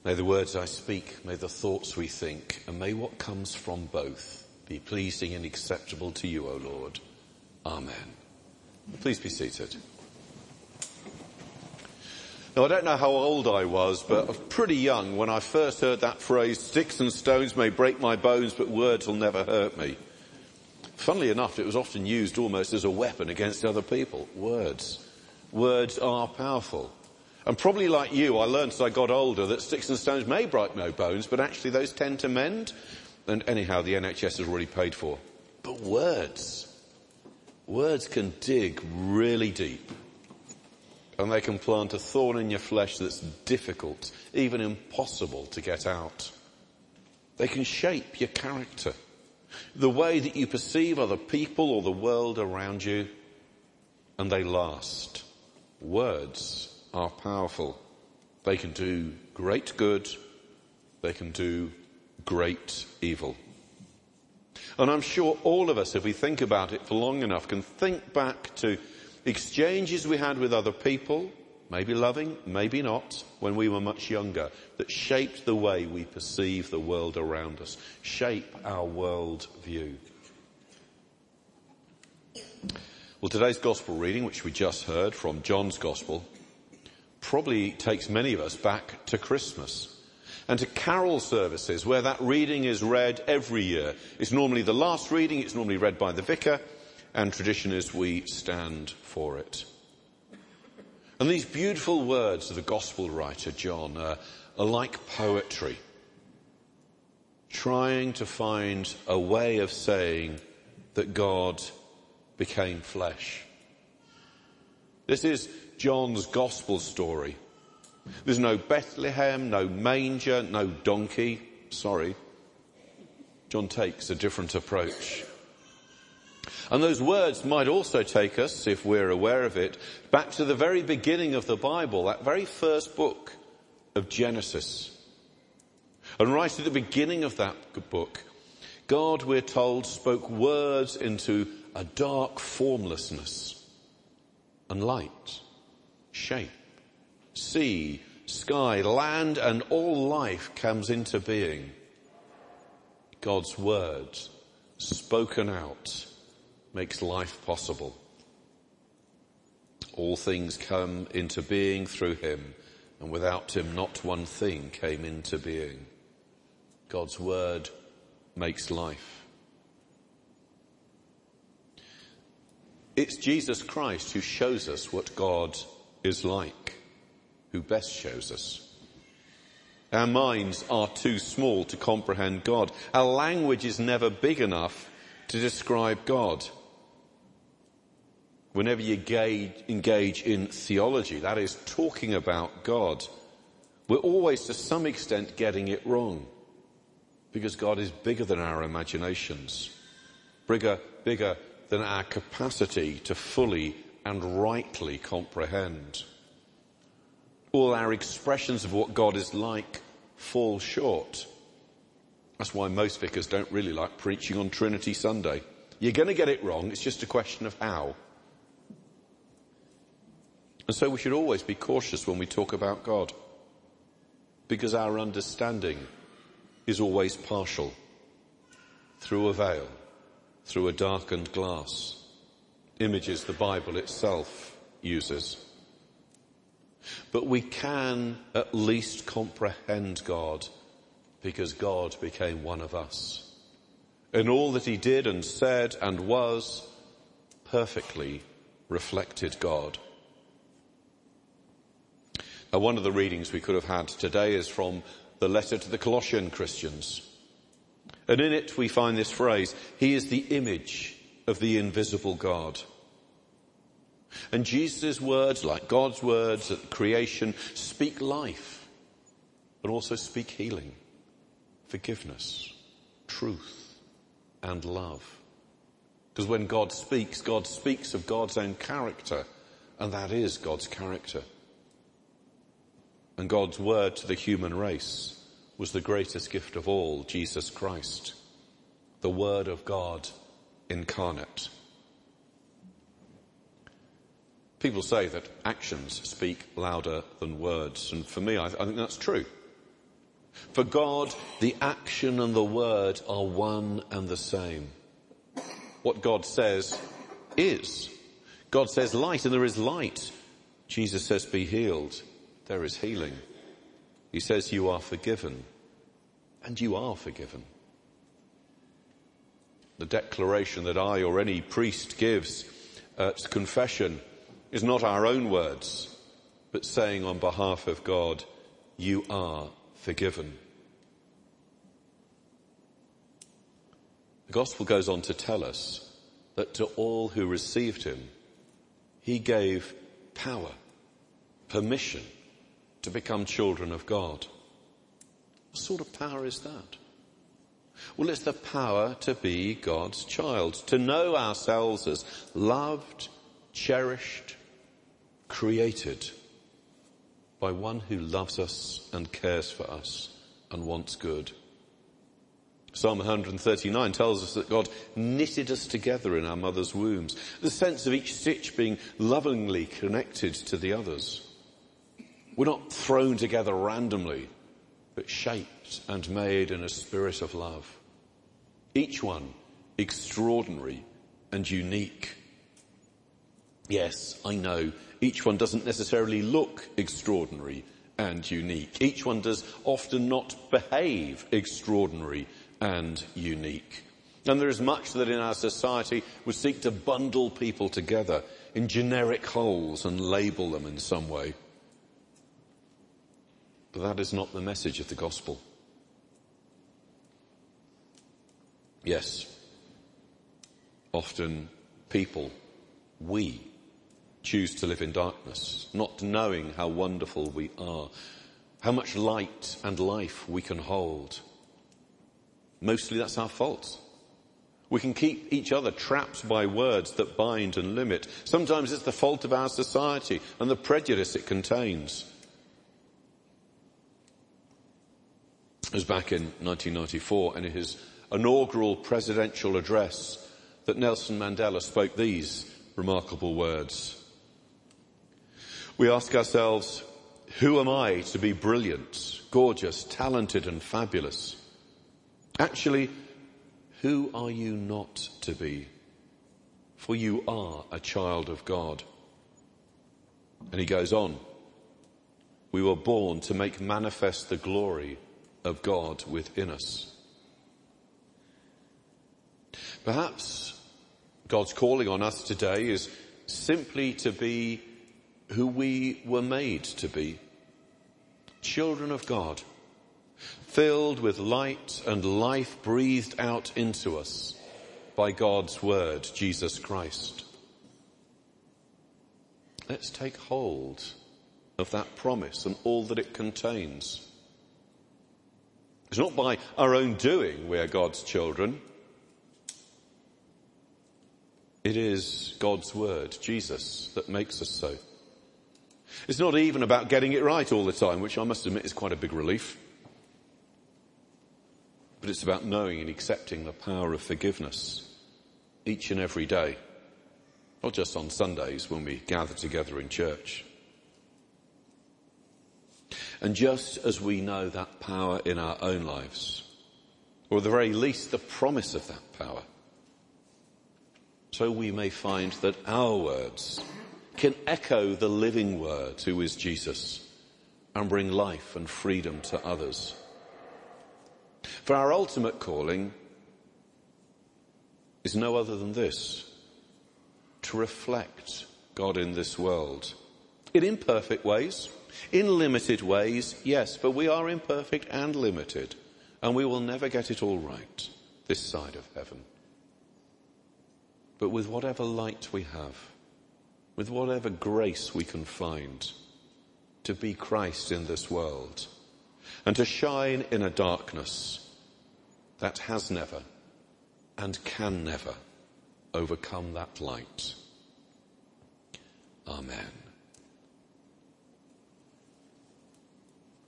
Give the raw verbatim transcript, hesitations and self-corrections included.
May the words I speak, may the thoughts we think, and may what comes from both be pleasing and acceptable to you, O Lord. Amen. Please be seated. Now, I don't know how old I was, but I was pretty young when I first heard that phrase, sticks and stones may break my bones, but words will never hurt me. Funnily enough, it was often used almost as a weapon against other people. Words. Words are powerful. And probably like you, I learned as I got older that sticks and stones may break my bones, but actually those tend to mend. And anyhow, the N H S is already paid for. But words. Words can dig really deep. And they can plant a thorn in your flesh that's difficult, even impossible to get out. They can shape your character, the way that you perceive other people or the world around you, and they last. Words are powerful. They can do great good. They can do great evil. And I'm sure all of us, if we think about it for long enough, can think back to exchanges we had with other people, maybe loving, maybe not, when we were much younger, that shaped the way we perceive the world around us, shape our world view. Well, today's gospel reading, which we just heard from John's gospel, probably takes many of us back to Christmas and to carol services where that reading is read every year. It's normally the last reading, it's normally read by the vicar, and tradition is we stand for it. And these beautiful words of the gospel writer John are, are like poetry, trying to find a way of saying that God became flesh. This is John's gospel story. There's no Bethlehem, no manger, no donkey. Sorry. John takes a different approach. And those words might also take us, if we're aware of it, back to the very beginning of the Bible, that very first book of Genesis. And right at the beginning of that book, God, we're told, spoke words into a dark formlessness, and light, shape, sea, sky, land, and all life comes into being. God's word, spoken out, makes life possible. All things come into being through him, and without him not one thing came into being. God's word makes life. It's Jesus Christ who shows us what God is like, who best shows us. Our minds are too small to comprehend God. Our language is never big enough to describe God. Whenever you engage, engage in theology, that is, talking about God, we're always to some extent getting it wrong, because God is bigger than our imaginations, bigger, bigger than our capacity to fully and rightly comprehend. All our expressions of what God is like fall short. That's why most vicars don't really like preaching on Trinity Sunday. You're going to get it wrong, it's just a question of how. And so we should always be cautious when we talk about God, because our understanding is always partial, through a veil, through a darkened glass, images the Bible itself uses. But we can at least comprehend God, because God became one of us. And all that he did and said and was perfectly reflected God. Now, one of the readings we could have had today is from the letter to the Colossian Christians. And in it we find this phrase, he is the image of the invisible God. And Jesus' words, like God's words at creation, speak life, but also speak healing, forgiveness, truth, and love. Because when God speaks, God speaks of God's own character, and that is God's character. And God's word to the human race was the greatest gift of all, Jesus Christ, the Word of God incarnate. People say that actions speak louder than words, and for me, I, th- I think that's true. For God, the action and the word are one and the same. What God says is. God says light, and there is light. Jesus says be healed. There is healing. He says you are forgiven, and you are forgiven. The declaration that I or any priest gives at confession is not our own words, but saying on behalf of God, you are forgiven. The gospel goes on to tell us that to all who received him, he gave power, permission to become children of God. What sort of power is that? Well, it's the power to be God's child, to know ourselves as loved, cherished, created by one who loves us and cares for us and wants good. Psalm one thirty-nine tells us that God knitted us together in our mother's wombs, the sense of each stitch being lovingly connected to the others. We're not thrown together randomly, but shaped and made in a spirit of love. Each one extraordinary and unique. Yes, I know, each one doesn't necessarily look extraordinary and unique. Each one does often not behave extraordinary and unique. And there is much that in our society would seek to bundle people together in generic wholes and label them in some way. But that is not the message of the gospel. Yes, often people, we, choose to live in darkness, not knowing how wonderful we are, how much light and life we can hold. Mostly that's our fault. We can keep each other trapped by words that bind and limit. Sometimes it's the fault of our society and the prejudice it contains. It was back in nineteen ninety-four, and in his inaugural presidential address, that Nelson Mandela spoke these remarkable words. We ask ourselves, who am I to be brilliant, gorgeous, talented and fabulous? Actually, who are you not to be? For you are a child of God. And he goes on, we were born to make manifest the glory of God within us. Perhaps God's calling on us today is simply to be who we were made to be. Children of God, filled with light and life breathed out into us by God's word, Jesus Christ. Let's take hold of that promise and all that it contains. It's not by our own doing we are God's children. It is God's word, Jesus, that makes us so. It's not even about getting it right all the time, which I must admit is quite a big relief. But it's about knowing and accepting the power of forgiveness each and every day, not just on Sundays when we gather together in church. And just as we know that power in our own lives, or at the very least the promise of that power, so we may find that our words can echo the living word who is Jesus and bring life and freedom to others. For our ultimate calling is no other than this: to reflect God in this world. In imperfect ways, in limited ways, yes, but we are imperfect and limited, and we will never get it all right this side of heaven. But with whatever light we have, with whatever grace we can find, to be Christ in this world, and to shine in a darkness that has never and can never overcome that light. Amen.